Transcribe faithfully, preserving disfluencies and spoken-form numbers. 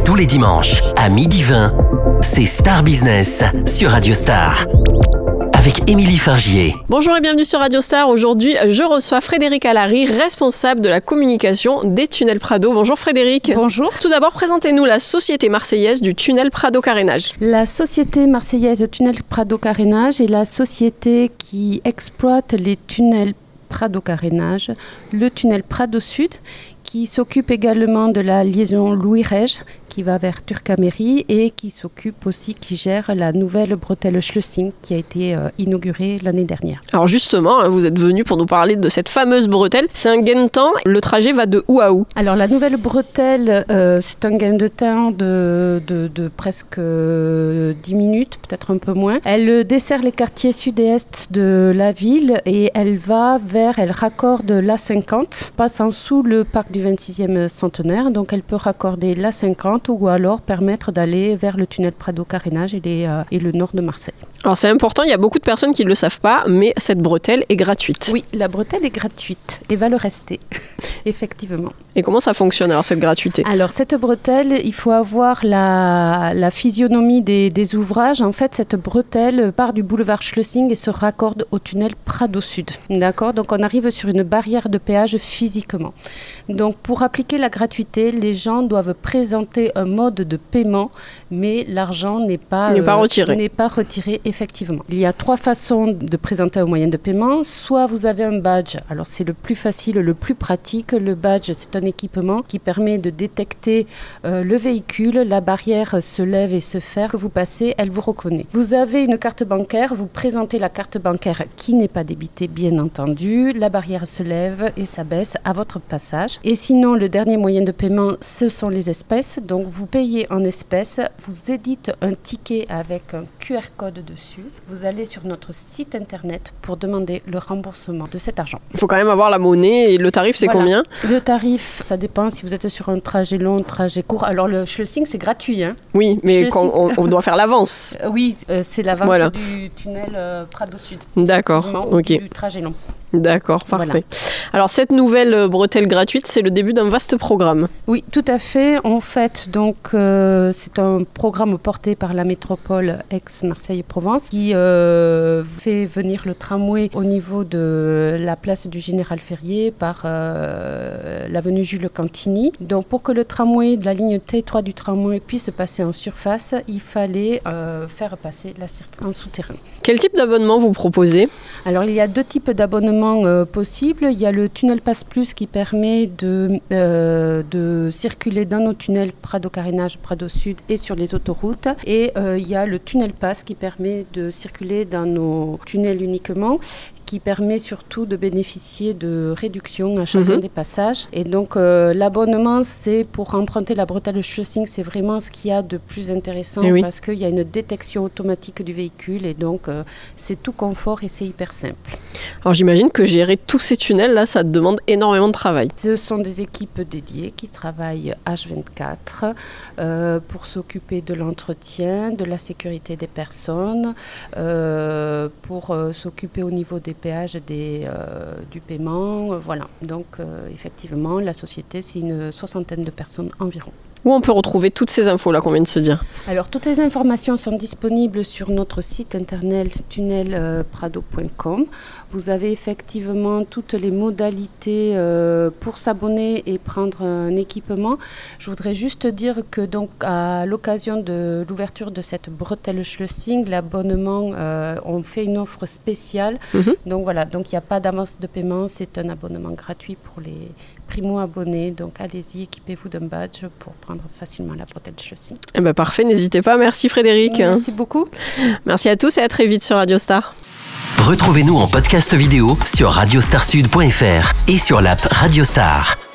Tous les dimanches, à midi vingt, c'est Star Business sur Radio Star. Avec Émilie Fargier. Bonjour et bienvenue sur Radio Star. Aujourd'hui, je reçois Frédéric Allary, responsable de la communication des Tunnels Prado. Bonjour Frédéric. Bonjour. Tout d'abord, présentez-nous la société marseillaise du tunnel Prado Carénage. La société marseillaise Tunnel Prado Carénage est la société qui exploite les tunnels Prado Carénage, le tunnel Prado Sud, qui s'occupe également de la liaison Louis-Rege, qui va vers Turcaméry, et qui s'occupe aussi, qui gère la nouvelle bretelle Schlesing qui a été euh, inaugurée l'année dernière. Alors justement, vous êtes venu pour nous parler de cette fameuse bretelle. C'est un gain de temps. Le trajet va de où à où ? Alors la nouvelle bretelle, euh, c'est un gain de temps de, de, de presque dix minutes, peut-être un peu moins. Elle dessert les quartiers sud et est de la ville et elle va vers, elle raccorde l'A cinquante, passant sous le parc du vingt-sixième centenaire. Donc elle peut raccorder l'A cinquante ou alors permettre d'aller vers le tunnel Prado Carénage et, les, euh, et le nord de Marseille. Alors c'est important, il y a beaucoup de personnes qui ne le savent pas, mais cette bretelle est gratuite. Oui, la bretelle est gratuite et va le rester, effectivement. Et comment ça fonctionne alors cette gratuité ? Alors cette bretelle, il faut avoir la, la physionomie des, des ouvrages. En fait, cette bretelle part du boulevard Schlesing et se raccorde au tunnel Prado Sud. D'accord ? Donc on arrive sur une barrière de péage physiquement. Donc pour appliquer la gratuité, les gens doivent présenter un mode de paiement, mais l'argent n'est pas, n'est pas euh, retiré. N'est pas retiré, effectivement. Il y a trois façons de présenter un moyen de paiement. Soit vous avez un badge, alors c'est le plus facile, le plus pratique. Le badge, c'est un équipement qui permet de détecter euh, le véhicule. La barrière se lève et se ferme. Que vous passez, elle vous reconnaît. Vous avez une carte bancaire, vous présentez la carte bancaire qui n'est pas débitée, bien entendu. La barrière se lève et s'abaisse à votre passage. Et sinon, le dernier moyen de paiement, ce sont les espèces. Donc, vous payez en espèces, vous éditez un ticket avec un Q R code dessus. Vous allez sur notre site internet pour demander le remboursement de cet argent. Il faut quand même avoir la monnaie et le tarif, c'est voilà. Combien ? Le tarif, ça dépend si vous êtes sur un trajet long, un trajet court. Alors, le Schlesing, c'est gratuit. Hein. Oui, mais quand on, on doit faire l'avance. Euh, oui, euh, c'est l'avance voilà. du tunnel euh, Prado Sud. D'accord, ok. Du trajet long. D'accord, parfait. Voilà. Alors cette nouvelle bretelle gratuite, c'est le début d'un vaste programme. Oui, tout à fait. En fait, donc euh, c'est un programme porté par la métropole Aix-Marseille-Provence qui euh, fait venir le tramway au niveau de la place du Général Ferrier par euh, l'avenue Jules Cantini. Donc pour que le tramway de la ligne T trois du tramway puisse passer en surface, il fallait euh, faire passer la circuit en souterrain. Quel type d'abonnement vous proposez ? Alors il y a deux types d'abonnements Euh, possible. Il y a le tunnel Pass Plus qui permet de, euh, de circuler dans nos tunnels Prado Carénage, Prado Sud et sur les autoroutes. Et euh, il y a le tunnel Pass qui permet de circuler dans nos tunnels uniquement, qui permet surtout de bénéficier de réductions à chacun mmh. des passages. Et donc, euh, l'abonnement, c'est pour emprunter la bretelle Schlesing, c'est vraiment ce qu'il y a de plus intéressant oui. parce qu'il y a une détection automatique du véhicule et donc, euh, c'est tout confort et c'est hyper simple. Alors, j'imagine que gérer tous ces tunnels-là, ça demande énormément de travail. Ce sont des équipes dédiées qui travaillent H vingt-quatre euh, pour s'occuper de l'entretien, de la sécurité des personnes, euh, pour euh, s'occuper au niveau des péages des, euh, du paiement. Euh, voilà. Donc, euh, effectivement, la société, c'est une soixantaine de personnes environ. Où on peut retrouver toutes ces infos-là qu'on vient de se dire ? Alors, toutes les informations sont disponibles sur notre site internet tunnel prado point com. Vous avez effectivement toutes les modalités euh, pour s'abonner et prendre un équipement. Je voudrais juste dire que, donc, à l'occasion de l'ouverture de cette bretelle Schlesing, l'abonnement, euh, on fait une offre spéciale. Mm-hmm. Donc, voilà. Donc, il n'y a pas d'avance de paiement. C'est un abonnement gratuit pour les primo-abonnés. Donc, allez-y, équipez-vous d'un badge pour prendre facilement la bretelle Schlesing. Eh ben, parfait, n'hésitez pas. Merci Frédéric. Merci beaucoup. Merci à tous et à très vite sur Radio Star. Retrouvez-nous en podcast vidéo sur radio star sud point f r et sur l'app Radio Star.